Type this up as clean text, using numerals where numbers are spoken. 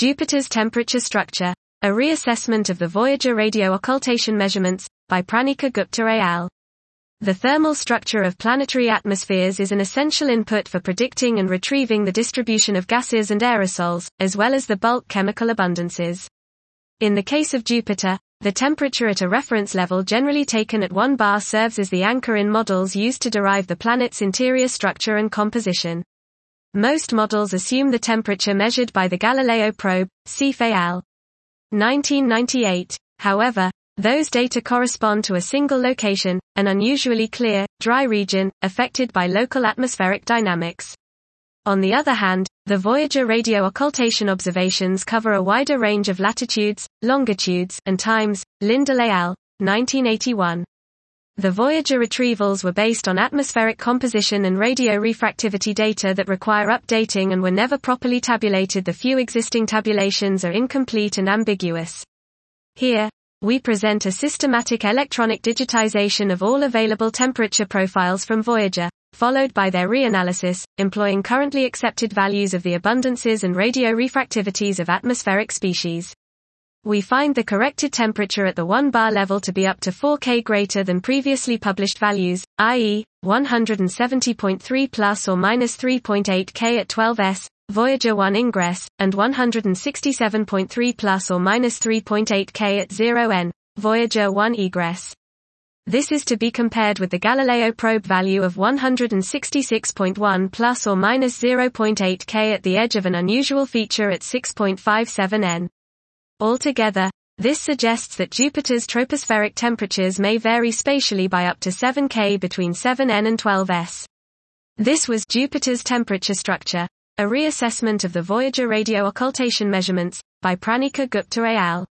Jupiter's temperature structure. A reassessment of the Voyager radio occultation measurements, by Pranika Gupta al. The thermal structure of planetary atmospheres is an essential input for predicting and retrieving the distribution of gases and aerosols, as well as the bulk chemical abundances. In the case of Jupiter, the temperature at a reference level generally taken at 1 bar serves as the anchor in models used to derive the planet's interior structure and composition. Most models assume the temperature measured by the Galileo probe, Cephei al. 1998. However, those data correspond to a single location, an unusually clear, dry region, affected by local atmospheric dynamics. On the other hand, the Voyager radio occultation observations cover a wider range of latitudes, longitudes, and times. Lindell al. 1981. The Voyager retrievals were based on atmospheric composition and radio refractivity data that require updating and were never properly tabulated. The few existing tabulations are incomplete and ambiguous. Here, we present a systematic electronic digitization of all available temperature profiles from Voyager, followed by their reanalysis, employing currently accepted values of the abundances and radio refractivities of atmospheric species. We find the corrected temperature at the 1 bar level to be up to 4 K greater than previously published values, i.e., 170.3 plus or minus 3.8 K at 12s, Voyager 1 ingress, and 167.3 plus or minus 3.8 K at 0n, Voyager 1 egress. This is to be compared with the Galileo probe value of 166.1 plus or minus 0.8 K at the edge of an unusual feature at 6.57 n. Altogether, this suggests that Jupiter's tropospheric temperatures may vary spatially by up to 7 K between 7n and 12s. This was Jupiter's temperature structure. A reassessment of the Voyager radio occultation measurements, by Pranika Gupta al.